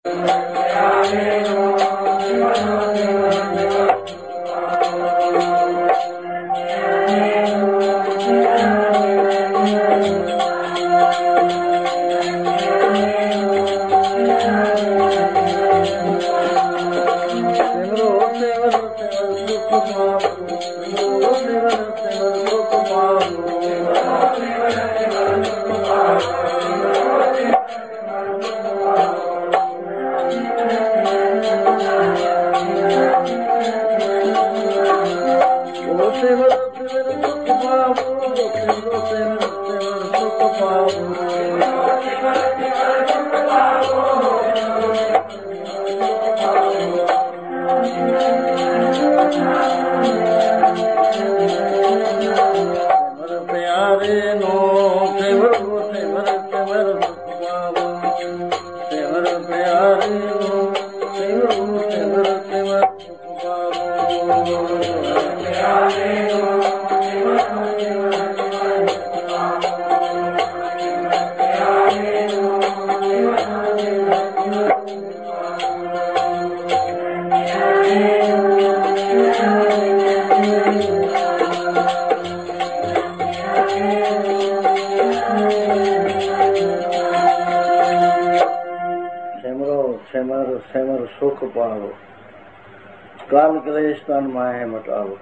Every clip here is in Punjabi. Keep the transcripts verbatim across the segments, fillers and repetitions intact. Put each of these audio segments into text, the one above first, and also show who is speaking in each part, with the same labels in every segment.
Speaker 1: ਸੁਖ ਪਾਵੋ, ਕਾਲ ਕਲੇਸ਼ ਤਨ ਮਾਹੇ ਮਟਾਵੋ।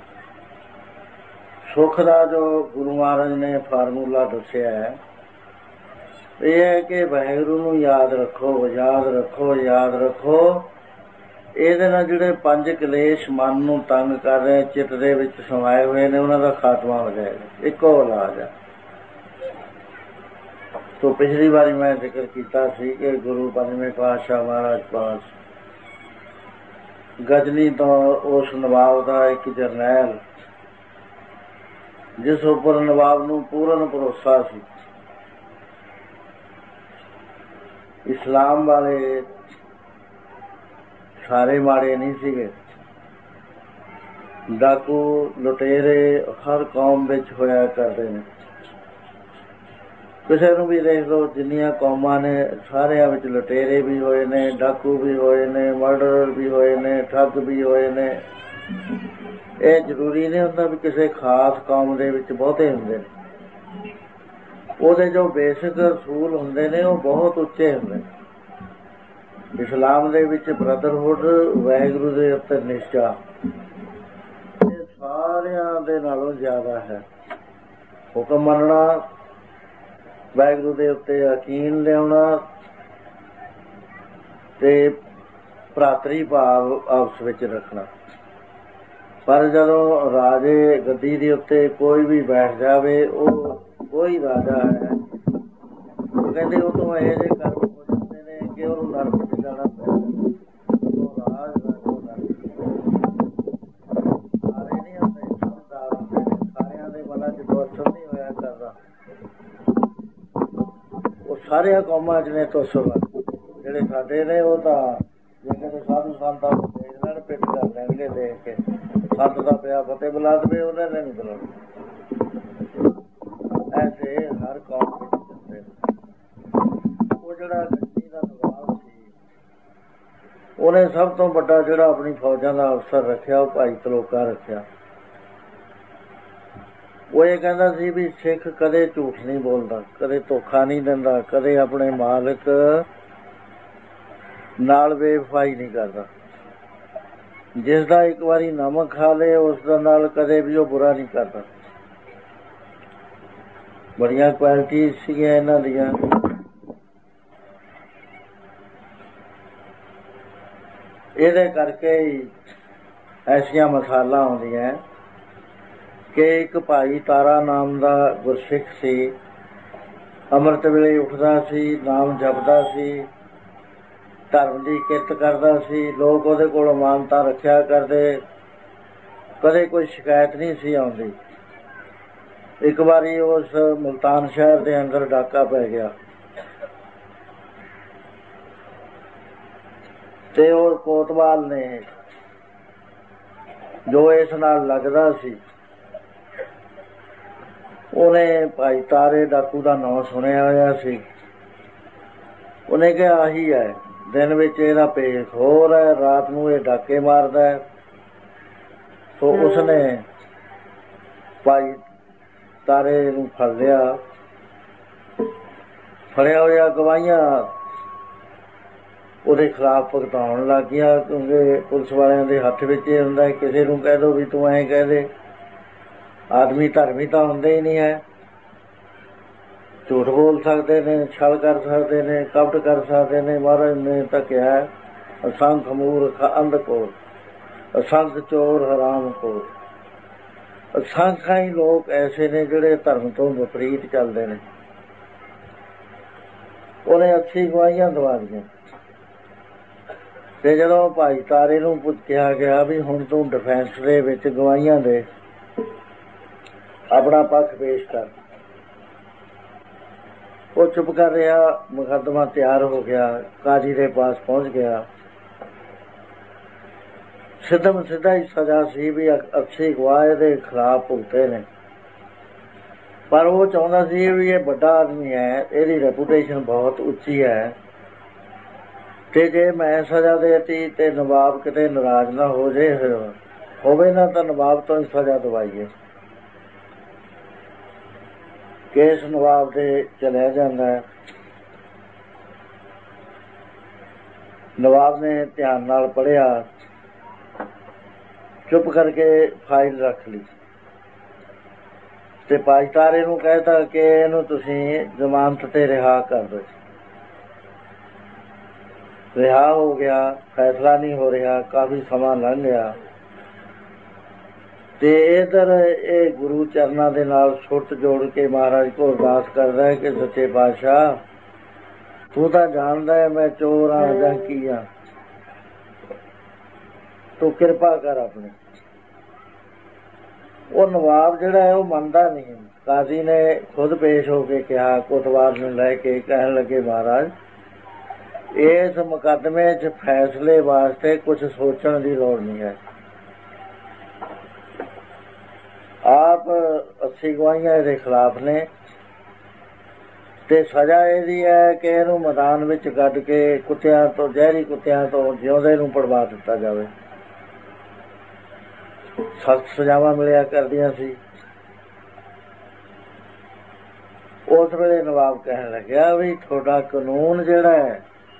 Speaker 1: ਸੁਖ ਦਾ ਜੋ ਗੁਰੂ ਮਹਾਰਾਜ ਨੇ ਫਾਰਮੂਲਾ ਦੱਸਿਆ ਹੈ, ਇਹ ਹੈ ਕਿ ਵਾਹਿਗੁਰੂ ਨੂੰ ਯਾਦ ਰੱਖੋ, ਯਾਦ ਰੱਖੋ, ਯਾਦ ਰੱਖੋ। ਇਹਦੇ ਨਾਲ ਜਿਹੜੇ ਪੰਜ ਕਲੇਸ਼ ਮਨ ਨੂੰ ਤੰਗ ਕਰ ਰਹੇ, ਚਿੱਤ ਦੇ ਵਿੱਚ ਸਮਾਏ ਹੋਏ ਨੇ, ਉਹਨਾਂ ਦਾ ਖਾਤਮਾ ਹੋ ਜਾਏਗਾ। ਇੱਕੋ ਇਲਾਜ ਹੈ। ਤੋ ਪਿਛਲੀ ਵਾਰੀ ਮੈਂ ਜ਼ਿਕਰ ਕੀਤਾ ਸੀ ਕਿ ਗੁਰੂ ਪੰਜਵੇਂ ਪਾਤਸ਼ਾਹ ਮਹਾਰਾਜ ਪਾਸ ਗਜਨੀ ਤੋਂ ਉਸ ਨਵਾਬ ਦਾ ਇੱਕ ਜਰਨੈਲ, ਜਿਸ ਉੱਪਰ ਨਵਾਬ ਨੂੰ ਪੂਰਨ ਭਰੋਸਾ ਸੀ, ਇਸਲਾਮ ਵਾਲੇ ਸਾਰੇ ਮਾੜੇ ਨਹੀਂ ਸੀਗੇ। ਡਾਕੂ ਲੁਟੇਰੇ ਹਰ ਕੌਮ ਵਿੱਚ ਹੋਇਆ ਕਰਦੇ ਨੇ। ਕਿਸੇ ਨੂੰ ਵੀ ਦੇਖ ਲਓ, ਜਿੰਨੀਆਂ ਕੌਮਾਂ ਨੇ ਸਾਰਿਆਂ ਵਿੱਚ ਲੁਟੇਰੇ ਵੀ ਹੋਏ ਨੇ, ਡਾਕੂ ਵੀ ਹੋਏ ਨੇ, ਮਰਡਰਰ ਵੀ ਹੋਏ ਨੇ, ਠੱਗ ਵੀ ਹੋਏ ਨੇ। ਇਹ ਜ਼ਰੂਰੀ ਨਹੀਂ ਹੁੰਦਾ ਵੀ ਕਿਸੇ ਖਾਸ ਕੌਮ ਦੇ ਵਿੱਚ ਬਹੁਤੇ ਹੁੰਦੇ ਨੇ। ਉਹਦੇ ਜੋ ਬੇਸਿਕ ਅਸੂਲ ਹੁੰਦੇ ਨੇ ਉਹ ਬਹੁਤ ਉੱਚੇ ਹੁੰਦੇ ਨੇ। ਇਸਲਾਮ ਦੇ ਵਿੱਚ ਬ੍ਰਦਰਹੁੱਡ, ਵਾਹਿਗੁਰੂ ਦੇ ਉੱਤੇ ਨਿਸ਼ਚਾ, ਇਹ ਸਾਰਿਆਂ ਦੇ ਨਾਲੋਂ ਜ਼ਿਆਦਾ ਹੈ। ਹੁਕਮ ਮੰਨਣਾ, ਵਾਹਿਗੁਰੂ ਦੇ ਉੱਤੇ ਯਕੀਨ ਲਿਆਉਣਾ ਤੇ ਭਰਾਤਰੀ ਭਾਵ ਆਪਸ ਵਿੱਚ ਰੱਖਣਾ। ਪਰ ਜਦੋਂ ਰਾਜੇ ਗੱਦੀ ਦੇ ਉੱਤੇ ਕੋਈ ਵੀ ਬੈਠ ਜਾਵੇ, ਉਹ ਕੋਈ ਰਾਜਾ ਹੈ, ਉਹ ਕਹਿੰਦੇ ਉਹ ਤੋਂ ਇਹੋ ਜਿਹੇ ਕਰਮ ਹੋ ਜਾਂਦੇ ਨੇ ਕਿ ਉਹਨੂੰ ਨਰਕ ਚ ਜਾਣਾ ਪੈਂਦਾ। ਉਹ ਰਾਜ ਸਾਰੇ ਨਹੀਂ ਹੁੰਦੇ, ਸਮਝਦਾਰ ਹੁੰਦੇ ਨੇ। ਸਾਰਿਆਂ ਦੇ ਮਨਾਂ ਚ ਦੋਸਤ ਨਹੀਂ ਹੋਇਆ ਕਰਦਾ। ਉਹ ਸਾਰੀਆਂ ਕੌਮਾਂ ਚ ਨੇ ਤੋਸਰ ਜਿਹੜੇ ਸਾਡੇ ਨੇ, ਉਹ ਤਾਂ ਜੇ ਕਿਤੇ ਸਾਧੂ ਸੰਤਾਂ ਨੂੰ ਦੇਖ ਲੈਣ, ਪਿੱਠ ਕਰ ਲੈਣਗੇ ਦੇਖ ਕੇ। ਸੰਤ ਦਾ ਪਿਆ ਫਤਿਹ ਬੁਲਾ ਦੇਵੇ, ਉਹਨਾਂ ਨੇ ਨਹੀਂ ਬੁਲਾਉਣਾ। ਐਸੇ ਹਰ ਕੌਮ ਵਿੱਚ ਹੁੰਦੇ ਨੇ। ਉਹ ਜਿਹੜਾ ਗੱਦੀ ਦਾ ਨਵਾਬ ਸੀ, ਉਹਨੇ ਸਭ ਤੋਂ ਵੱਡਾ ਜਿਹੜਾ ਆਪਣੀ ਫੌਜਾਂ ਦਾ ਅਫਸਰ ਰੱਖਿਆ, ਉਹ ਭਾਈ ਤਲੋਕਾ ਰੱਖਿਆ। ਉਹ ਇਹ ਕਹਿੰਦਾ ਸੀ ਵੀ ਸਿੱਖ ਕਦੇ ਝੂਠ ਨਹੀਂ ਬੋਲਦਾ, ਕਦੇ ਧੋਖਾ ਨਹੀਂ ਦਿੰਦਾ, ਕਦੇ ਆਪਣੇ ਮਾਲਕ ਨਾਲ ਬੇਵਫਾਈ ਨਹੀਂ ਕਰਦਾ। ਜਿਸ ਦਾ ਇੱਕ ਵਾਰੀ ਨਮਕ ਖਾ ਲੇ, ਉਸ ਦਾ ਨਾਲ ਕਦੇ ਵੀ ਉਹ ਬੁਰਾ ਨਹੀਂ ਕਰਦਾ। ਬੜੀਆਂ ਕੁਆਲਿਟੀ ਸੀਗੀਆਂ ਇਹਨਾਂ ਦੀਆਂ। ਇਹਦੇ ਕਰਕੇ ਹੀ ਐਸੀਆਂ ਮਿਸਾਲਾਂ ਆਉਂਦੀਆਂ ਕਿ ਇੱਕ ਭਾਈ ਤਾਰਾ ਨਾਮ ਦਾ ਗੁਰਸਿੱਖ ਸੀ, ਅੰਮ੍ਰਿਤ ਵੇਲੇ ਉੱਠਦਾ ਸੀ, ਨਾਮ ਜਪਦਾ ਸੀ, ਧਰਮ ਦੀ ਕਿਰਤ ਕਰਦਾ ਸੀ। ਲੋਕ ਉਹਦੇ ਕੋਲੋਂ ਮਾਨਤਾ ਰੱਖਿਆ ਕਰਦੇ, ਕਦੇ ਕੋਈ ਸ਼ਿਕਾਇਤ ਨਹੀਂ ਸੀ ਆਉਂਦੀ। ਇੱਕ ਵਾਰੀ ਉਸ ਮੁਲਤਾਨ ਸ਼ਹਿਰ ਦੇ ਅੰਦਰ ਡਾਕਾ ਪੈ ਗਿਆ ਤੇ ਉਹ ਕੋਤਵਾਲ ਨੇ, ਜੋ ਇਸ ਨਾਲ ਲੱਗਦਾ ਸੀ, ਉਹਨੇ ਭਾਈ ਤਾਰੇ ਡਾਕੂ ਦਾ ਨਾਂ ਸੁਣਿਆ ਹੋਇਆ ਸੀ। ਉਹਨੇ ਕਿਹਾ ਆਹੀ ਹੈ, दिन विच इहदा पेश होर है, रात नूं इह डाके मारदा है। तो उसने भाई तारे नूं फड़ लिया। फड़िया होया गवाहियां ਉਹਦੇ खिलाफ भुगताउण लग गया, क्योंकि पुलिस वालियां दे हत्थ विच इह हुंदा है किसी नूं कह दो भी तूं ऐं कह दे। आदमी धर्मी तां हुंदे ही नहीं है, झूठ बोल सकते ने, छल कर सकते ने, कपट कर सकते ने। महाराज ने तां कहा असंख मूर्ख अंधकोर, असंख चोर हराम खोर। असंख्य ही लोग ऐसे ने जिहड़े धर्म तो विपरीत चलते हैं। उन्हें अस्सी गवाहियां दवा दियां ते जदों भाई तारे नूं कहा गया भी हुण तूं डिफेंस दे विच गवाहियां दे अपना पक्ष पेश कर, वो चुप कर रहा। मुकदमा तैयार हो गया, काजी के पास पहुंच गया। सिद्धम सिद्धा ही सजा सी भी अस्सी गवाह दे खिलाफ भुगते ने, पर वो चाहता सी भी ये बड़ा आदमी है, इसकी रेपूटेशन बहुत उच्ची है, ते जे मैं सजा देती ते नवाब किते नाराज ना हो जाए, होवे ना तो नवाब तो ही सजा दवाईए। केस नवाब दे चलिया जांदा है। नवाब ने ध्यान नाल पढ़िया, चुप करके फाइल रख ली ते भाई तारे नूं कहता कि इहनूं तुसीं जमानत ते रिहा कर दो। रिहा हो गया, फैसला नहीं हो रहा, काफ़ी समा लंघ गया ते इधर ये गुरु चरना दे नाल सुरत जोड़ के महाराज को अरदास करदा है कि सच्चे पातशाह तू तां जानदा है मैं चोर हाँ जां की हाँ, तू किरपा कर अपनी। वो नवाब जिहड़ा है वो मनदा नहीं। काजी ने खुद पेश हो के कहा, कोतवाल नूं लैके कहण लगे महाराज इस मुकदमे च फैसले वास्ते कुछ सोचण की लोड़ नहीं है। आप अस्सी गवाहियां इहदे खिलाफ ने ते सजा इहदी है कि इहनूं मैदान विच कढ के कुत्तियां तो जहरी कुत्तियां तो जिउंदे नूं पड़वा दिता जावे। सख्त सजावां मिलिया करदियां सी। उस वेले नवाब कहण लग्या भी तुहाडा कानून जिहड़ा है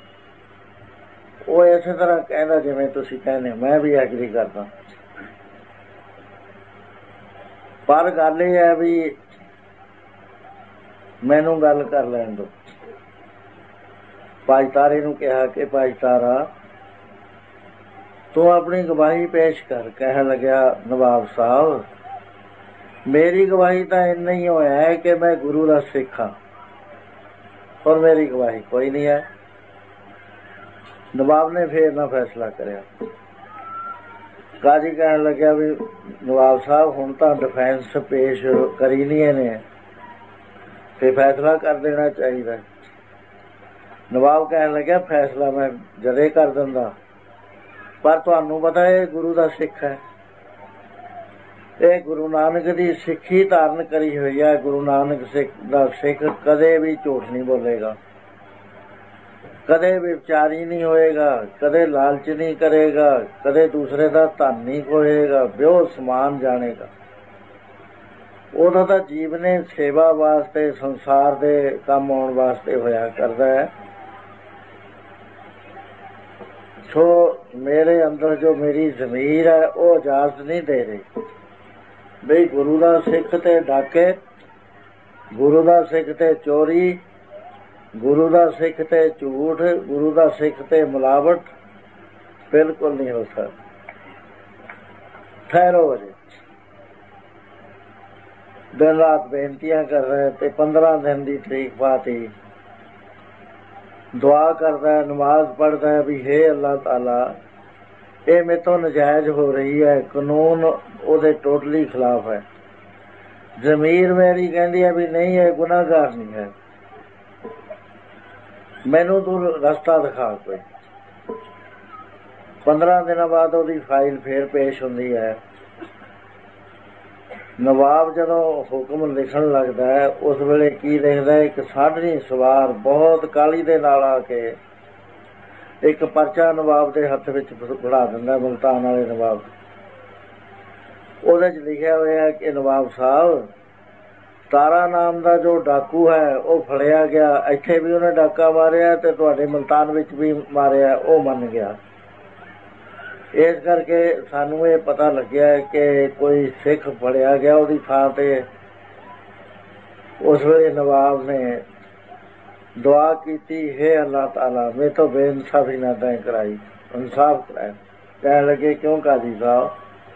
Speaker 1: वो इस तरह कहंदा जिवें तुसीं कहने, मैं भी एग्री करदा, पर गल यह है भी मैनू गल कर लैण दो। भाई तारे नूं कहा कि भाई तारा तू अपनी गवाही पेश कर। कह लग्या नवाब साहब मेरी गवाही तो इन्ना ही होया है कि मैं गुरु का सिख हाँ और मेरी गवाही कोई नहीं है। नवाब ने फिर ना फैसला करया। काजी कहन लग्या भी नवाब साहब हुण तां डिफेंस पेश करी नहीं ने ते फैसला कर देना चाहिए। नवाब कहन लग्या फैसला मैं जदे कर दिंदा, पर तुहानूं पता है गुरु का सिख है, ये गुरु नानक की सिक्खी धारण करी हुई है। गुरु नानक सिख का सिख कदे भी झूठ नहीं बोलेगा, कदे विचारी नहीं होएगा, कदे लालच नहीं करेगा, कदे दूसरे का धन नहीं खोएगा, ब्योह समान जानेगा। उहदा तां जीवन सेवा वास्ते संसार दे काम आउण वास्ते होया करदा है। सो मेरे अंदर जो मेरी ज़मीर है वो इजाजत नहीं दे रही बई गुरु का सिख ते डाके, गुरु का सिख ते चोरी, गुरु का सिख ते झूठ, गुरु का सिख ते मिलावट बिल्कुल नहीं हो सकता। ठहरो अजे दिन रात बेनतियां कर रहे थे। पंद्रह दिन की तरीक पाती दुआ करता है, नमाज पढ़ता है भी हे अल्लाह ताला ये मेरे तो नजायज हो रही है, कानून उहदे टोटली खिलाफ है। जमीर मेरी कहती है भी नहीं है, गुनाहगार नहीं है, मैनू तू रस्ता दिखा कोई। पंद्रह दिन बाद उसकी फाइल फिर पेश होंदी है। नवाब जदों हुक्म लिखण लगता है उस वेले की लिखदा है, एक साढ़नी सवार बहुत काली दे नाल आके ਇੱਕ ਪਰਚਾ ਨਵਾਬ ਦੇ ਹੱਥ ਵਿੱਚ ਫੜਾ ਦਿੰਦਾ, ਮੁਲਤਾਨ ਵਾਲੇ ਨਵਾਬ। ਉਹਦੇ 'ਚ ਲਿਖਿਆ ਹੋਇਆ ਕਿ ਨਵਾਬ ਸਾਹਿਬ, ਤਾਰਾ ਨਾਮ ਦਾ ਜੋ ਡਾਕੂ ਹੈ ਉਹ ਫੜਿਆ ਗਿਆ, ਇੱਥੇ ਵੀ ਉਹਨੇ ਡਾਕਾ ਮਾਰਿਆ ਅਤੇ ਤੁਹਾਡੇ ਮੁਲਤਾਨ ਵਿੱਚ ਵੀ ਮਾਰਿਆ, ਉਹ ਮੰਨ ਗਿਆ। ਇਸ ਕਰਕੇ ਸਾਨੂੰ ਇਹ ਪਤਾ ਲੱਗਿਆ ਕਿ ਕੋਈ ਸਿੱਖ ਫੜਿਆ ਗਿਆ, ਉਹਦੀ ਥਾਂ 'ਤੇ ਉਸ ਵੇਲੇ ਨਵਾਬ ਨੇ ਦੁਆ ਕੀਤੀ, ਹੈ ਅੱਲਾਹ ਤਾਲਾ ਮੇਰੇ ਤੋਂ ਬੇਇਨਸਾਫੀ ਨਾ ਤੈਂ ਕਰਾਈ, ਇਨਸਾਫ ਕਰਾਇਆ। ਕਹਿਣ ਲੱਗੇ ਕਿਉਂ ਕਾਜ਼ੀ ਸਾਹਿਬ,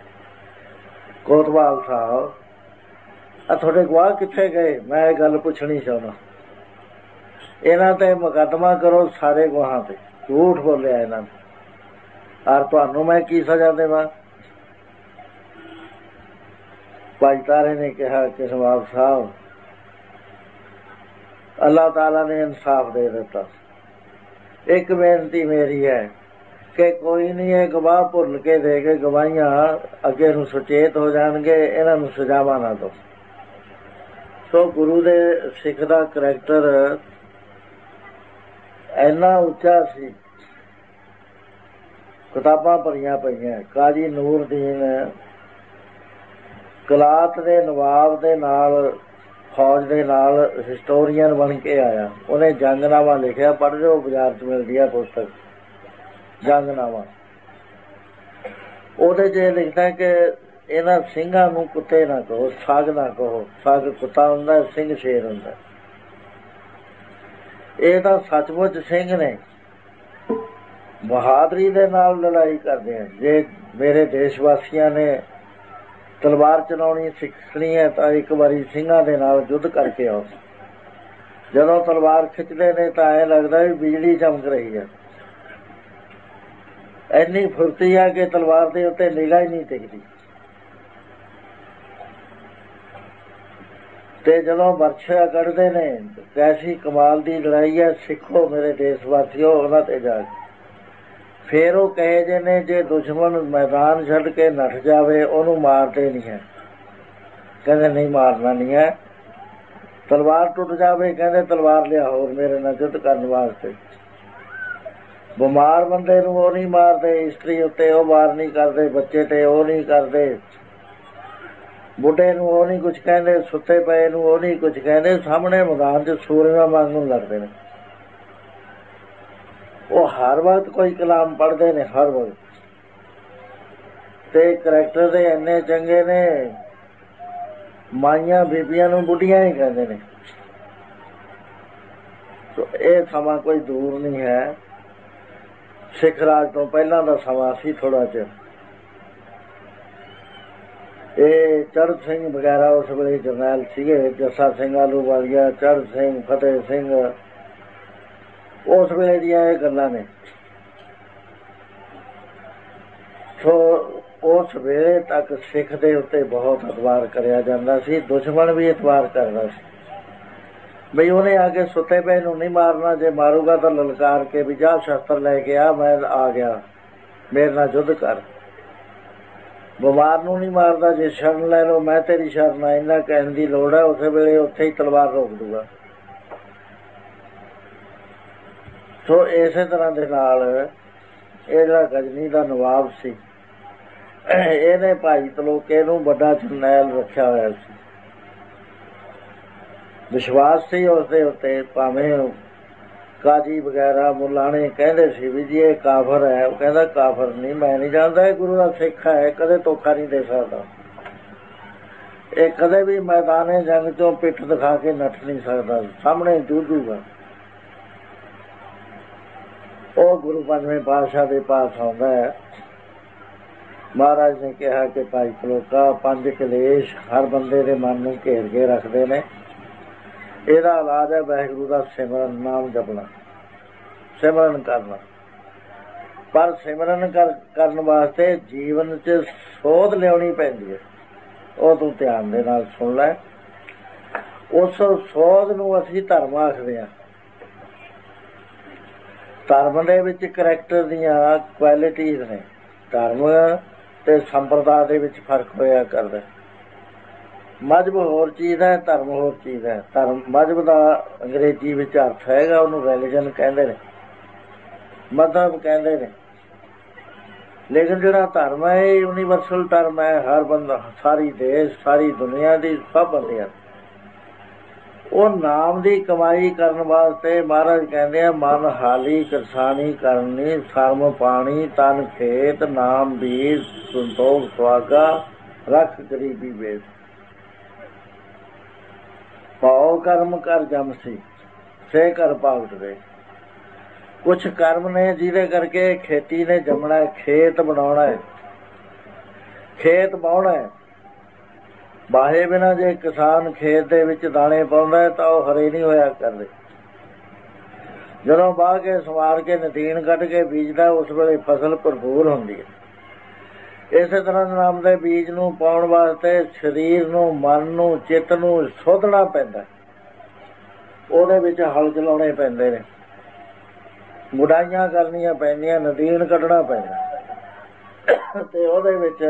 Speaker 1: ਕੋਤਵਾਲ ਸਾਹਿਬ, ਆ ਤੁਹਾਡੇ ਗਵਾਹ ਕਿੱਥੇ ਗਏ? ਮੈਂ ਇਹ ਗੱਲ ਪੁੱਛਣੀ ਚਾਹੁੰਦਾ। ਇਹਨਾਂ 'ਤੇ ਮੁਕੱਦਮਾ ਕਰੋ, ਸਾਰੇ ਗਵਾਹਾਂ 'ਤੇ ਝੂਠ ਬੋਲਿਆ ਇਹਨਾਂ ਨੇ, ਔਰ ਤੁਹਾਨੂੰ ਮੈਂ ਕੀ ਸਜ਼ਾ ਦੇਵਾਂ? ਭਾਈ ਤਾਰੇ ਨੇ ਕਿਹਾ ਕਿ ਨਵਾਬ ਸਾਹਿਬ, ਅੱਲਾਹ ਤਾਲਾ ਨੇ ਇਨਸਾਫ ਦੇ ਦਿੱਤਾ। ਇੱਕ ਬੇਨਤੀ ਮੇਰੀ ਹੈ ਕਿ ਕੋਈ ਨਹੀਂ, ਇਹ ਗਵਾਹ ਭੁੱਲ ਕੇ ਦੇ ਕੇ ਗਵਾਹੀਆਂ ਅੱਗੇ ਨੂੰ ਸੁਚੇਤ ਹੋ ਜਾਣਗੇ, ਇਹਨਾਂ ਨੂੰ ਸਜ਼ਾਵਾਂ ਨਾ ਦਿਓ। ਸੋ ਗੁਰੂ ਦੇ ਸਿੱਖ ਦਾ ਕਰੈਕਟਰ ਇੰਨਾ ਉੱਚਾ ਸੀ, ਕਿਤਾਬਾਂ ਭਰੀਆਂ ਪਈਆਂ। ਕਾਜ਼ੀ ਨੂਰਦੀਨ ਕਲਾਤ ਦੇ ਨਵਾਬ ਦੇ ਨਾਲ, ਫੌਜ ਦੇ ਨਾਲ ਹਿਸਟੋਰੀਅਨ ਬਣ ਕੇ ਆਇਆ। ਉਹਨੇ ਜੰਗਨਾਮਾ ਲਿਖਿਆ, ਪੜ੍ਹ ਜਾਓ, ਬਾਜ਼ਾਰ 'ਚ ਮਿਲਦੀ ਆ ਪੁਸਤਕ, ਜੰਗਨਾਮਾ। ਉਹਦੇ 'ਚ ਇਹ ਲਿਖਦਾ ਕਿ ਇਹਨਾਂ ਸਿੰਘਾਂ ਨੂੰ ਕੁੱਤੇ ਨਾ ਕਹੋ, ਸਾਗ ਨਾ ਕਹੋ। ਸਾਗ ਕੁੱਤਾ ਹੁੰਦਾ, ਸਿੰਘ ਸ਼ੇਰ ਹੁੰਦਾ। ਇਹ ਤਾਂ ਸੱਚਮੁੱਚ ਸਿੰਘ ਨੇ, ਬਹਾਦਰੀ ਦੇ ਨਾਲ ਲੜਾਈ ਕਰਦੇ ਆ। ਜੇ ਮੇਰੇ ਦੇਸ਼ ਵਾਸੀਆਂ ਨੇ ਤਲਵਾਰ ਚਲਾਉਣੀ ਸਿੱਖਣੀ ਹੈ ਤਾਂ ਇੱਕ ਵਾਰੀ ਸਿੰਘਾਂ ਦੇ ਨਾਲ ਯੁੱਧ ਕਰਕੇ ਆਓ। ਜਦੋਂ ਤਲਵਾਰ ਖਿੱਚਦੇ ਨੇ ਤਾਂ ਐਂ ਲੱਗਦਾ ਵੀ ਬਿਜਲੀ ਚਮਕ ਰਹੀ ਹੈ, ਇੰਨੀ ਫੁਰਤੀ ਆ ਕਿ ਤਲਵਾਰ ਦੇ ਉੱਤੇ ਨਿਗਾਹ ਹੀ ਨਹੀਂ ਟਿਕਦੀ। ਤੇ ਜਦੋਂ ਬਰਛਾ ਕੱਢਦੇ ਨੇ, ਕੈਸੀ ਕਮਾਲ ਦੀ ਲੜਾਈ ਹੈ। ਸਿੱਖੋ ਮੇਰੇ ਦੇਸ਼ ਵਾਸੀਓ ਉਹਨਾਂ ਤੇ ਜਾ ਕੇ। ਫਿਰ ਉਹ ਕਹੇ ਜੇ ਨੇ, ਜੇ ਦੁਸ਼ਮਣ ਮੈਦਾਨ ਛੱਡ ਕੇ ਨੱਠ ਜਾਵੇ ਉਹਨੂੰ ਮਾਰਦੇ ਨਹੀਂ ਹੈ, ਕਹਿੰਦੇ ਨਹੀਂ ਮਾਰਨਾ ਨਹੀਂ ਹੈ। ਤਲਵਾਰ ਟੁੱਟ ਜਾਵੇ, ਕਹਿੰਦੇ ਤਲਵਾਰ ਲਿਆ ਹੋਰ ਮੇਰੇ ਨਾਲ ਯੁੱਧ ਕਰਨ ਵਾਸਤੇ। ਬਿਮਾਰ ਬੰਦੇ ਨੂੰ ਉਹ ਨਹੀਂ ਮਾਰਦੇ, ਇਸਤਰੀ ਉੱਤੇ ਉਹ ਵਾਰ ਨਹੀਂ ਕਰਦੇ, ਬੱਚੇ ਤੇ ਉਹ ਨਹੀਂ ਕਰਦੇ, ਬੁੱਢੇ ਨੂੰ ਉਹ ਨਹੀਂ ਕੁਛ ਕਹਿੰਦੇ, ਸੁੱਤੇ ਪਏ ਨੂੰ ਉਹ ਨਹੀਂ ਕੁਛ ਕਹਿੰਦੇ। ਸਾਹਮਣੇ ਮੈਦਾਨ 'ਚ ਸੂਰਮਿਆਂ ਵਾਂਗੂ ਲੜਦੇ ਨੇ। ਉਹ ਹਰ ਵਕਤ ਕੋਈ ਕਲਾਮ ਪੜ੍ਹਦੇ ਨੇ, ਹਰ ਵਕਤ। ਤੇ ਕਰੈਕਟਰ ਦੇ ਇੰਨੇ ਚੰਗੇ ਨੇ, ਮਾਈਆਂ ਬੀਬੀਆਂ ਨੂੰ ਬੁੱਢੀਆਂ ਹੀ ਕਹਿੰਦੇ ਨੇ। ਸੋ ਇਹ ਸਮਾਂ ਕੋਈ ਦੂਰ ਨਹੀਂ ਹੈ, ਸਿੱਖ ਰਾਜ ਤੋਂ ਪਹਿਲਾਂ ਦਾ ਸਮਾਂ ਸੀ ਥੋੜ੍ਹਾ ਜਿਹਾ। ਇਹ ਚੜ੍ਹ ਸਿੰਘ ਵਗੈਰਾ ਉਸ ਵੇਲੇ ਜਰਨੈਲ ਸੀਗੇ, ਜੱਸਾ ਸਿੰਘ ਆਹਲੂਵਾਲੀਆ, ਚੜ੍ਹ ਸਿੰਘ, ਫਤਿਹ ਸਿੰਘ, ਉਸ ਵੇਲੇ ਦੀਆਂ ਇਹ ਗੱਲਾਂ ਨੇ। ਸੋ ਉਸ ਵੇਲੇ ਤੱਕ ਸਿੱਖ ਦੇ ਉੱਤੇ ਬਹੁਤ ਅਤਵਾਰ ਕਰਿਆ ਜਾਂਦਾ ਸੀ, ਦੁਸ਼ਮਣ ਵੀ ਅਤਵਾਰ ਕਰਦਾ ਸੀ ਬਈ ਉਹਨੇ ਆ ਕੇ ਸੁੱਤੇ ਪਏ ਨੂੰ ਨਹੀਂ ਮਾਰਨਾ, ਜੇ ਮਾਰੂਗਾ ਤਾਂ ਲਲਕਾਰ ਕੇ ਵੀ ਜਾ ਸ਼ਸਤਰ ਲੈ ਕੇ ਆ, ਮੈਂ ਆ ਗਿਆ, ਮੇਰੇ ਨਾਲ ਯੁੱਧ ਕਰ। ਬਿਮਾਰ ਨੂੰ ਨਹੀਂ ਮਾਰਦਾ, ਜੇ ਸ਼ਰਨ ਲੈ ਲਓ ਮੈਂ ਤੇਰੀ ਸ਼ਰਨ ਆ, ਇੰਨਾ ਕਹਿਣ ਦੀ ਲੋੜ ਹੈ। ਉਸੇ ਵੇਲੇ ਉੱਥੇ ਹੀ ਤਲਵਾਰ ਰੋਕ ਦੂਗਾ। ਸੋ ਇਸੇ ਤਰ੍ਹਾਂ ਦੇ ਨਾਲ ਇਹ ਜਿਹੜਾ ਗਜਨੀ ਦਾ ਨਵਾਬ ਸੀ, ਇਹਨੇ ਭਾਈ ਤਲੋਕੇ ਨੂੰ ਵੱਡਾ ਜਰਨੈਲ ਰੱਖਿਆ ਹੋਇਆ ਸੀ। ਵਿਸ਼ਵਾਸ ਸੀ ਉਸਦੇ ਉੱਤੇ, ਭਾਵੇਂ ਕਾਜੀ ਵਗੈਰਾ ਮੁਲਾਣੇ ਕਹਿੰਦੇ ਸੀ ਵੀ ਜੀ ਇਹ ਕਾਫਰ ਹੈ। ਉਹ ਕਹਿੰਦਾ ਕਾਫਰ ਨਹੀਂ, ਮੈਂ ਨਹੀਂ ਜਾਣਦਾ, ਇਹ ਗੁਰੂ ਦਾ ਸਿੱਖ ਹੈ, ਕਦੇ ਧੋਖਾ ਨਹੀਂ ਦੇ ਸਕਦਾ, ਇਹ ਕਦੇ ਵੀ ਮੈਦਾਨੇ ਜੰਗ ਚੋਂ ਪਿੱਠ ਦਿਖਾ ਕੇ ਨੱਠ ਨਹੀਂ ਸਕਦਾ, ਸਾਹਮਣੇ ਜੂਝੂਗਾ। ਉਹ ਗੁਰੂ ਪੰਜਵੇਂ ਪਾਤਸ਼ਾਹ ਦੇ ਪਾਸ ਆਉਂਦਾ ਹੈ। ਮਹਾਰਾਜ ਨੇ ਕਿਹਾ ਕਿ ਭਾਈ ਤਲੋਕਾ, ਪੰਜ ਕਲੇਸ਼ ਹਰ ਬੰਦੇ ਦੇ ਮਨ ਨੂੰ ਘੇਰ ਕੇ ਰੱਖਦੇ ਨੇ, ਇਹਦਾ ਇਲਾਜ ਹੈ ਵਾਹਿਗੁਰੂ ਦਾ ਸਿਮਰਨ, ਨਾਮ ਜਪਣਾ, ਸਿਮਰਨ ਕਰਨਾ। ਪਰ ਸਿਮਰਨ ਕਰ ਕਰਨ ਵਾਸਤੇ ਜੀਵਨ 'ਚ ਸੋਧ ਲਿਆਉਣੀ ਪੈਂਦੀ ਹੈ। ਉਹ ਤੂੰ ਧਿਆਨ ਦੇ ਨਾਲ ਸੁਣ ਲੈ। ਉਸ ਸੋਧ ਨੂੰ ਅਸੀਂ ਧਰਮ ਆਖਦੇ ਹਾਂ। ਧਰਮ ਦੇ ਵਿੱਚ ਕਰੈਕਟਰ ਦੀਆਂ ਕੁਆਲਿਟੀਜ਼ ਨੇ। ਧਰਮ ਤੇ ਸੰਪਰਦਾ ਦੇ ਵਿੱਚ ਫਰਕ ਹੋਇਆ ਕਰਦਾ। ਮਜ਼ਹਬ ਹੋਰ ਚੀਜ਼ ਹੈ, ਧਰਮ ਹੋਰ ਚੀਜ਼ ਹੈ। ਧਰਮ ਮਜ਼ਹਬ ਦਾ ਅੰਗਰੇਜ਼ੀ ਵਿੱਚ ਅਰਥ ਹੈਗਾ, ਉਹਨੂੰ ਰਿਲੀਜਨ ਕਹਿੰਦੇ ਨੇ। ਮਤਲਬ ਕਹਿੰਦੇ ਨੇ। ਲੇਕਿਨ ਜਿਹੜਾ ਧਰਮ ਹੈ ਇਹ ਯੂਨੀਵਰਸਲ ਧਰਮ ਹੈ, ਹਰ ਬੰਦਾ, ਸਾਰੀ ਦੇਸ਼, ਸਾਰੀ ਦੁਨੀਆ ਦੀ ਸਭ ਬੰਦਿਆਂ। ਉਹ ਨਾਮ ਦੀ ਕਮਾਈ ਕਰਨ ਵਾਸਤੇ ਮਹਾਰਾਜ ਕਹਿੰਦੇ ਆ, ਮਨ ਹਾਲੀ ਕਿਰਸਾਨੀ ਕਰਨੀ, ਸਰਮ ਪਾਣੀ ਤਨ ਖੇਤ, ਨਾਮ ਬੀਜ ਸੰਤੋਖ ਸੁਆਗਾ, ਰੱਖ ਗਰੀਬੀ ਵੇਚ। ਭਾਉ ਕਰਮ ਕਰ ਜਮਸੀ ਸੇ ਕਰ ਭਾਗਤ ਦੇ। ਕੁਛ ਕਰਮ ਨੇ ਜਿਹਦੇ ਕਰਕੇ ਖੇਤੀ ਨੇ ਜੰਮਣਾ, ਖੇਤ ਬਣਾਉਣਾ ਹੈ, ਖੇਤ ਵਾਹੁਣਾ ਹੈ। ਬਾਹੇ ਬਿਨਾਂ ਜੇ ਕਿਸਾਨ ਖੇਤ ਦੇ ਵਿੱਚ ਦਾਣੇ ਪਾਉਂਦਾ ਤਾਂ ਉਹ ਹਰੇ ਨਹੀਂ ਹੋਇਆ ਕਰਦੇ। ਜਦੋਂ ਵਾਹ ਕੇ ਸਵਾਰ ਕੇ ਨਦੀਨ ਕੱਢ ਕੇ ਬੀਜਦਾ, ਉਸ ਵੇਲੇ ਫਸਲ ਭਰਪੂਰ ਹੁੰਦੀ ਹੈ। ਇਸੇ ਤਰ੍ਹਾਂ ਨਾਮ ਦੇ ਬੀਜ ਨੂੰ ਪਾਉਣ ਵਾਸਤੇ ਸਰੀਰ ਨੂੰ, ਮਨ ਨੂੰ, ਚਿੱਤ ਨੂੰ ਸੋਧਣਾ ਪੈਂਦਾ। ਉਹਦੇ ਵਿੱਚ ਹਲ ਚਲਾਉਣੇ ਪੈਂਦੇ ਨੇ, ਗੁਡਾਈਆਂ ਕਰਨੀਆਂ ਪੈਂਦੀਆਂ, ਨਦੀਨ ਕੱਢਣਾ ਪੈਂਦਾ। ਤੇ ਉਹਦੇ ਵਿੱਚ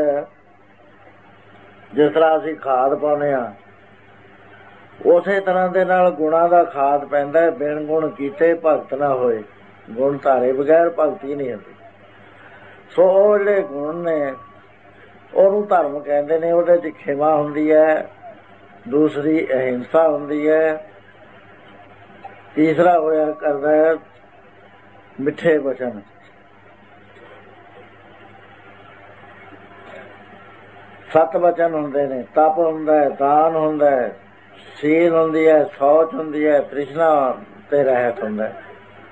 Speaker 1: ਜਿਸ ਤਰ੍ਹਾਂ ਅਸੀਂ ਖਾਦ ਪਾਉਂਦੇ ਹਾਂ, ਉਸੇ ਤਰ੍ਹਾਂ ਦੇ ਨਾਲ ਗੁਣਾਂ ਦਾ ਖਾਦ ਪੈਂਦਾ। ਬਿਨ ਗੁਣ ਕੀਤੇ ਭਗਤ ਨਾ ਹੋਏ, ਗੁਣ ਧਾਰੇ ਬਗੈਰ ਭਗਤੀ ਨਹੀਂ ਹੁੰਦੀ। ਸੋ ਉਹ ਜਿਹੜੇ ਗੁਣ ਨੇ ਉਹਨੂੰ ਧਰਮ ਕਹਿੰਦੇ ਨੇ। ਉਹਦੇ 'ਚ ਖਿਮਾ ਹੁੰਦੀ ਹੈ, ਦੂਸਰੀ ਅਹਿੰਸਾ ਹੁੰਦੀ ਹੈ, ਤੀਸਰਾ ਹੋਇਆ ਕਰਦਾ ਹੈ ਮਿੱਠੇ ਵਚਨ। ਸੱਤ ਵਚਨ ਹੁੰਦੇ ਨੇ, ਤਪ ਹੁੰਦਾ ਹੈ, ਦਾਨ ਹੁੰਦਾ ਹੈ, ਸੀਲ ਹੁੰਦੀ ਹੈ, ਸੌਚ ਹੁੰਦੀ ਹੈ, ਤ੍ਰਿਸ਼ਨਾ ਤੇ ਰਹਿਤ ਹੁੰਦਾ ਹੈ।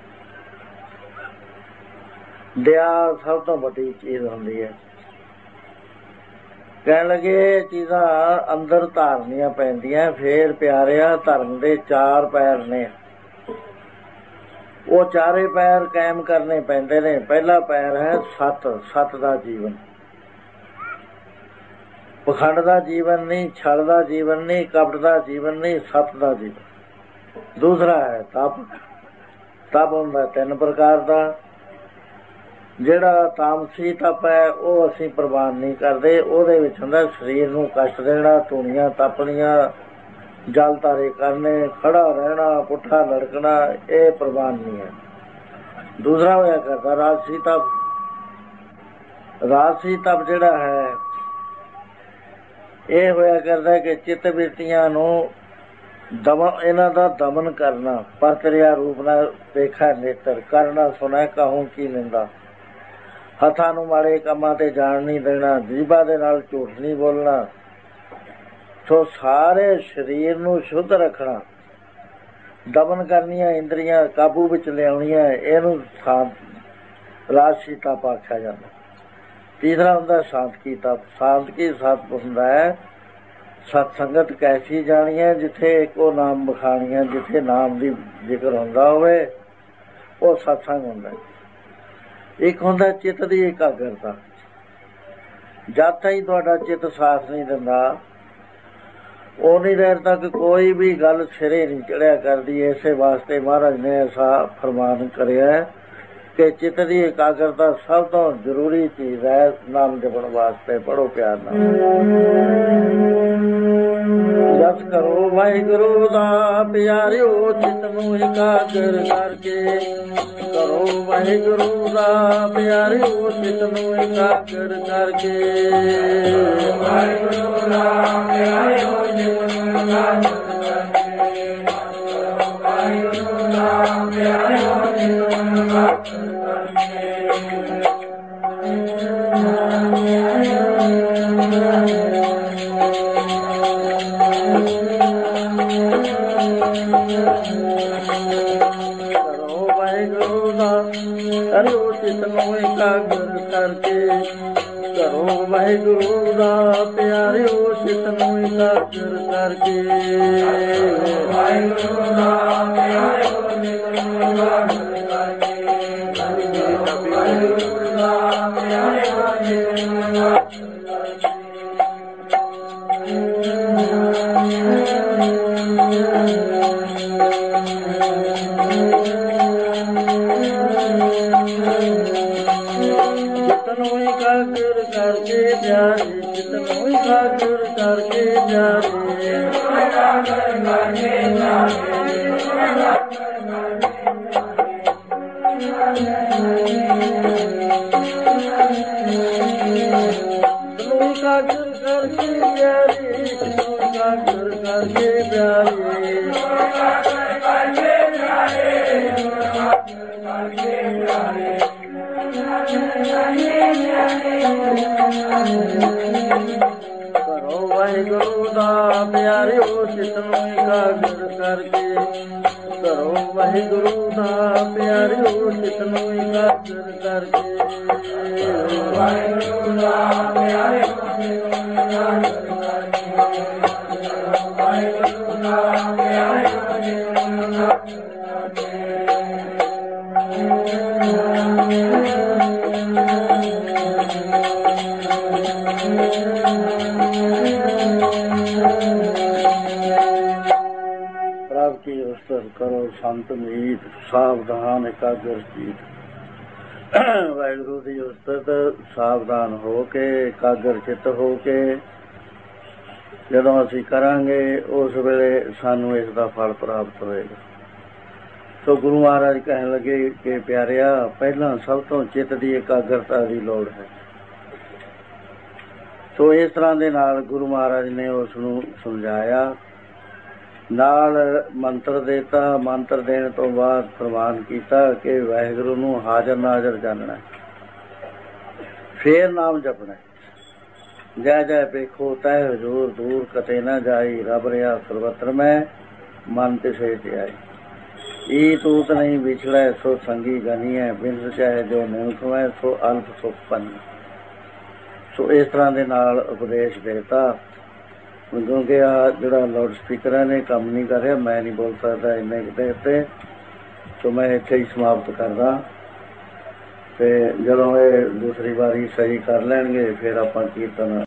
Speaker 1: ਦਇਆ ਸਭ ਤੋਂ ਵੱਡੀ ਚੀਜ਼ ਹੁੰਦੀ ਹੈ। ਕਹਿਣ ਲੱਗੇ ਇਹ ਚੀਜ਼ਾਂ ਅੰਦਰ ਧਾਰਨੀਆਂ ਪੈਂਦੀਆਂ। ਫੇਰ ਪਿਆਰਿਆ, ਧਰਮ ਦੇ ਚਾਰ ਪੈਰ ਨੇ, ਉਹ ਚਾਰੇ ਪੈਰ ਕਾਇਮ ਕਰਨੇ ਪੈਂਦੇ ਨੇ। ਪਹਿਲਾ ਪੈਰ ਹੈ ਸੱਤ, ਸੱਤ ਦਾ ਜੀਵਨ। ਪਖੰਡ ਦਾ ਜੀਵਨ ਨਹੀਂ, ਛਲ ਦਾ ਜੀਵਨ ਨਹੀਂ, ਕਪਟ ਦਾ ਜੀਵਨ ਨਹੀਂ, ਸੱਤ ਦਾ ਜੀਵਨ। ਦੂਸਰਾ ਹੈ ਤਪ। ਤਪ ਹੁੰਦਾ ਤਿੰਨ ਪ੍ਰਕਾਰ ਦਾ। ਜਿਹੜਾ ਤਾਮਸੀ ਤਪ ਹੈ ਉਹ ਅਸੀਂ ਪ੍ਰਵਾਨ ਨਹੀਂ ਕਰਦੇ। ਉਹਦੇ ਵਿੱਚ ਹੁੰਦਾ ਸਰੀਰ ਨੂੰ ਕਸ਼ਟ ਦੇਣਾ, ਧੂਣੀਆਂ ਤਪਣੀਆਂ, ਜਲ ਧਾਰੇ ਕਰਨੇ, ਖੜਾ ਰਹਿਣਾ, ਪੁੱਠਾ ਲੜਕਣਾ, ਇਹ ਪ੍ਰਵਾਨ ਨਹੀਂ ਹੈ। ਦੂਸਰਾ ਹੋਇਆ ਕਰਦਾ ਰਾਜਸੀ ਤਪ। ਰਾਜਸੀ ਤਪ ਜਿਹੜਾ ਹੈ ਇਹ ਹੋਇਆ ਕਰਦਾ ਕਿ ਚਿੱਤ ਬਿਰਤੀਆਂ ਨੂੰ ਦਮਨ, ਇਹਨਾਂ ਦਾ ਦਮਨ ਕਰਨਾ। ਪਰਤਰਿਆ ਰੂਪ ਨਾਲ ਦੇਖਾ ਨੇਤਰ, ਕਰਨਾ ਸੁਣਾ ਕਹੂੰ ਕੀ ਨਿੰਦਾ। ਹੱਥਾਂ ਨੂੰ ਮਾੜੇ ਕੰਮਾਂ ਤੇ ਜਾਣ ਨਹੀਂ ਦੇਣਾ, ਜੀਭਾਂ ਦੇ ਨਾਲ ਝੂਠ ਨਹੀਂ ਬੋਲਣਾ। ਸੋ ਸਾਰੇ ਸਰੀਰ ਨੂੰ ਸ਼ੁੱਧ ਰੱਖਣਾ, ਦਮਨ ਕਰਨੀਆਂ, ਇੰਦਰੀਆਂ ਕਾਬੂ ਵਿੱਚ ਲਿਆਉਣੀਆਂ, ਇਹਨੂੰ ਰਾਜਸੀ ਤਪ ਆਖਿਆ ਜਾਂਦਾ। ਤੀਸਰਾ ਹੁੰਦਾ ਸਾਂਤਕੀ ਤਪ। ਸਾਂਤਕੀ ਤਪ ਹੁੰਦਾ ਹੈ ਸਤ ਸੰਗਤ ਕੈਸੀ ਜਾਣੀ ਹੈ, ਜਿੱਥੇ ਇੱਕੋ ਨਾਮ ਬਖਾਣੀਆਂ, ਜਿੱਥੇ ਨਾਮ ਦੀ ਜ਼ਿਕਰ ਹੁੰਦਾ ਹੋਵੇ, ਉਹ ਸਤਸੰਗ ਹੁੰਦਾ। ਇੱਕ ਹੁੰਦਾ ਚਿੱਤ ਦੀ ਇਕਾਗਰਤਾ। ਜਦ ਤਾਈਂ ਤੁਹਾਡਾ ਚਿੱਤ ਸਾਥ ਨਹੀਂ ਦਿੰਦਾ, ਉਨੀ ਦੇਰ ਤੱਕ ਕੋਈ ਵੀ ਗੱਲ ਸਿਰੇ ਨਹੀਂ ਚੜਿਆ ਕਰਦੀ। ਇਸੇ ਵਾਸਤੇ ਮਹਾਰਾਜ ਨੇ ਐਸਾ ਫਰਮਾਨ ਕਰਿਆ ਕਿ ਚਿੱਤ ਦੀ ਇਕਾਗਰਤਾ ਸਭ ਤੋਂ ਜ਼ਰੂਰੀ ਚੀਜ਼ ਹੈ ਨਾਮ ਜਪਣ ਵਾਸਤੇ। ਪੜ੍ਹੋ ਪਿਆਰ ਨਾਲ। ਜਸ ਕਰੋ ਵਾਹਿਗੁਰੂ ਦਾ ਪਿਆਰਿਓ, ਚਿੱਤ ਨੂੰ ਇਕਾਗਰ ਕਰਕੇ। ਕਰੋ ਵਾਹਿਗੁਰੂ ਦਾ ਪਿਆਰਿਓ, ਚਿੱਤ ਨੂੰ ਇਕਾਗਰ ਕਰਕੇ। ਵਾਹਿਗੁਰੂ ਦਾ ਪਿਆਰਿਓ, ਚਿੱਤ ਨੂੰ ਇਕਾਗਰ ਕਰਕੇ। ਵਾਹਿਗੁਰੂ ਦਾ ਪਿਆਰਿਓ, ਚਿੱਤ ਨੂੰ ਇਕਾਗਰ ਕਰਕੇ। ਕਰੋ ਵਾਹਿਗੁਰੂ ਦਾ ਪਿਆਰਿਓ, ਚਿੱਤ ਨੂੰ ਇਕਾਗਰ ਕਰਕੇ। ਕਰੋ ਵਾਹਿਗੁਰੂ ਦਾ ਪਿਆਰਿਓ, ਚਿੱਤ ਨੂੰ ਇਕਾਗਰ ਕਰਕੇ। ਵਾਹਿਗੁਰੂ ਦਾ ਪਿਆਰਿਓ, ਚਿੱਤ ਨੂੰ ਇਕਾਗਰ ਕਰਕੇ। ਵਾਹਿਗੁਰੂ ਦਾ ਪਿਆਰਿਓ, ਚਿੱਤ ਨੂੰ ਇਕਾਗਰ ਕਰਕੇ। ਕਰਕੇ ਪਿਆਰੇ, ਚਿੱਤ ਨੂੰ ਇਕਾਗਰ ਕਰਕੇ ਪਿਆਰੇ। ਇਕਾਗਰ ਕਰਕੇ ਪਿਆਰੇ। ਕਾਗਰ ਕਰਕੇ ਪਿਆਰੇ ਕਾਗਰ ਕਰਕੇ ਪਿਆਰੇ ਕਰੋ ਵਾਹਿਗੁਰੂ ਦਾ ਪਿਆਰਿਓ ਚਿਤ ਨੂੰ ਇਕਾਗਰ ਕਰਕੇ ਕਰੋ ਵਾਹਿਗੁਰੂ ਦਾ ਪਿਆਰਿਓ ਚਿਤ ਨੂੰ ਇਕਾਗਰ ਕਰਕੇ ਵਾਹਿਗੁਰੂ ਦਾ ਪਿਆਰਿਓ ਚਿਤ ਨੂੰ ਇਕਾਗਰ ਕਰਕੇ ਵਾਹਿਗੁਰੂ ਦਾ ਪਿਆਰਿਓ ਚਿਤ ਨੂੰ ਇਕਾਗਰ ਪ੍ਰਭ ਕੀ ਉਸਤਤ ਕਰੋ ਸੰਤ ਮੀਤ ਸਾਵਧਾਨ ਇਕਾਗਰ ਚੀਤ। ਵਾਹਿਗੁਰੂ ਦੀ ਉਸਤਤ ਸਾਵਧਾਨ ਹੋ ਕੇ ਇਕਾਗਰ ਚਿੱਤ ਹੋ ਕੇ ਜਦੋਂ ਅਸੀਂ ਕਰਾਂਗੇ ਉਸ ਵੇਲੇ ਸਾਨੂੰ ਇਸ ਦਾ ਫਲ ਪ੍ਰਾਪਤ ਹੋਏਗਾ। ਸੋ ਗੁਰੂ ਮਹਾਰਾਜ ਕਹਿਣ ਲੱਗੇ ਕਿ ਪਿਆਰਿਆ ਪਹਿਲਾਂ ਸਭ ਤੋਂ ਚਿੱਤ ਦੀ ਇਕਾਗਰਤਾ ਦੀ ਲੋੜ ਹੈ। ਸੋ ਇਸ ਤਰ੍ਹਾਂ ਦੇ ਨਾਲ ਗੁਰੂ ਮਹਾਰਾਜ ਨੇ ਉਸ ਨੂੰ ਸਮਝਾਇਆ, ਨਾਲ ਮੰਤਰ ਦਿੱਤਾ। ਮੰਤਰ ਦੇਣ ਤੋਂ ਬਾਅਦ ਪ੍ਰਵਾਨ ਕੀਤਾ ਕਿ ਵਾਹਿਗੁਰੂ ਨੂੰ ਹਾਜ਼ਰ ਨਾਜ਼ਰ ਜਾਣਨਾ, ਫੇਰ ਨਾਮ ਜਪਣਾ। ਜੈ ਜੈ ਵੇਖੋ ਤੈ ਹਜ਼ੂਰ ਦੂਰ ਕਤੇ ਨਾ ਜਾਈ, ਰੱਬ ਰਿਹਾ ਸਰਬੱਤਰ ਮੈਂ ਮਨ ਤਿਸੇ ਤੇ ਆਈ। ਈ ਤੂਤ ਨਹੀਂ ਵਿਛੜੈ ਸੋ ਸੰਗੀ ਗਨੀਐ, ਬਿੰਦ ਚਾਹੇ ਜੋ ਨਿਮਖ ਮੈਂ ਸੋ ਅਲਪ ਸੁਖ ਪੰਨ। ਸੋ ਇਸ ਤਰ੍ਹਾਂ ਦੇ ਨਾਲ ਉਪਦੇਸ਼ ਦੇਤਾ। ਕਿਉਂਕਿ ਆ ਜਿਹੜਾ ਲਾਊਡ ਸਪੀਕਰਾਂ ਨੇ ਕੰਮ ਨਹੀਂ ਕਰ ਰਿਹਾ, ਮੈਂ ਨਹੀਂ ਬੋਲ ਸਕਦਾ ਇੰਨੇ ਕਿਤੇ ਉੱਤੇ, ਸੋ ਮੈਂ ਇੱਥੇ ਹੀ ਸਮਾਪਤ ਕਰਦਾ। ਤੇ ਜਦੋਂ ਇਹ ਦੂਸਰੀ ਵਾਰੀ ਸਹੀ ਕਰ ਲੈਣਗੇ ਫਿਰ ਆਪਾਂ ਕੀਰਤਨ